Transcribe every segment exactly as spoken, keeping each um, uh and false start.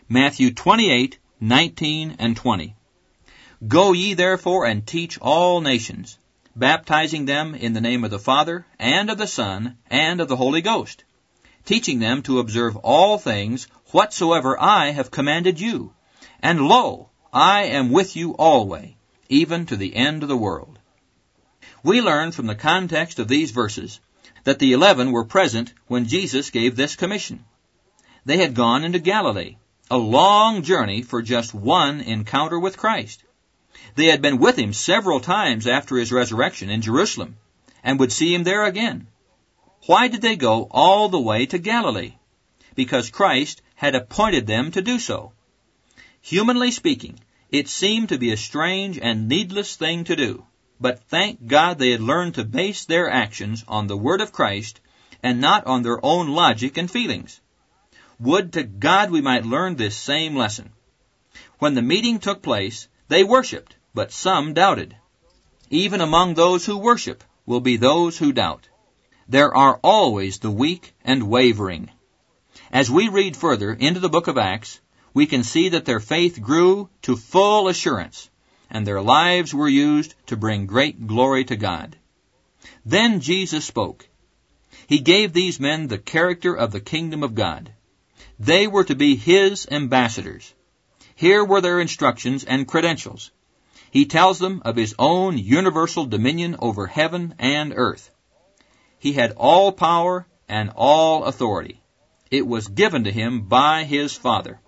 Matthew twenty-eight, nineteen and twenty. Go ye therefore and teach all nations, baptizing them in the name of the Father, and of the Son, and of the Holy Ghost, teaching them to observe all things whatsoever I have commanded you. And lo, I am with you always, even to the end of the world. We learn from the context of these verses that the eleven were present when Jesus gave this commission. They had gone into Galilee, a long journey for just one encounter with Christ. They had been with him several times after his resurrection in Jerusalem, and would see him there again. Why did they go all the way to Galilee? Because Christ had appointed them to do so. Humanly speaking, it seemed to be a strange and needless thing to do, but thank God they had learned to base their actions on the Word of Christ and not on their own logic and feelings. Would to God we might learn this same lesson. When the meeting took place, they worshipped, but some doubted. Even among those who worship will be those who doubt. There are always the weak and wavering. As we read further into the book of Acts, we can see that their faith grew to full assurance, and their lives were used to bring great glory to God. Then Jesus spoke. He gave these men the character of the kingdom of God. They were to be His ambassadors. Here were their instructions and credentials. He tells them of His own universal dominion over heaven and earth. He had all power and all authority. It was given to Him by His Father.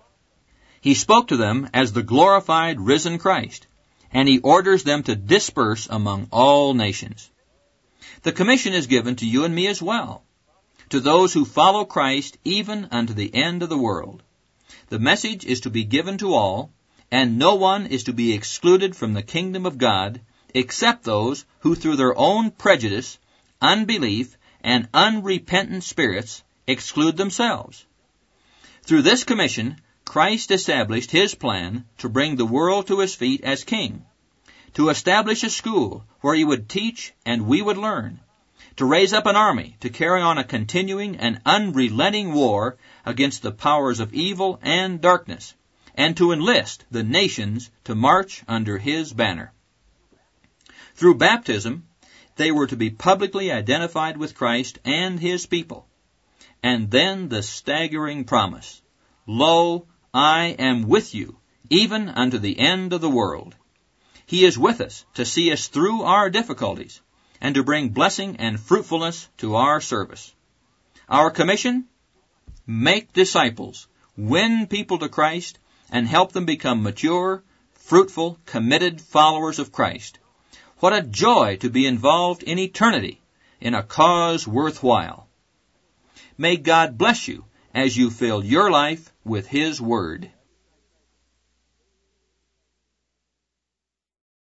He spoke to them as the glorified risen Christ, and He orders them to disperse among all nations. The commission is given to you and me as well, to those who follow Christ even unto the end of the world. The message is to be given to all, and no one is to be excluded from the kingdom of God except those who through their own prejudice, unbelief, and unrepentant spirits exclude themselves. Through this commission, Christ established His plan to bring the world to His feet as King, to establish a school where He would teach and we would learn, to raise up an army to carry on a continuing and unrelenting war against the powers of evil and darkness, and to enlist the nations to march under His banner. Through baptism, they were to be publicly identified with Christ and His people. And then the staggering promise, Lo, I am with you, even unto the end of the world. He is with us to see us through our difficulties, and to bring blessing and fruitfulness to our service. Our commission? Make disciples, win people to Christ, and help them become mature, fruitful, committed followers of Christ. What a joy to be involved in eternity, in a cause worthwhile. May God bless you as you fill your life with His Word.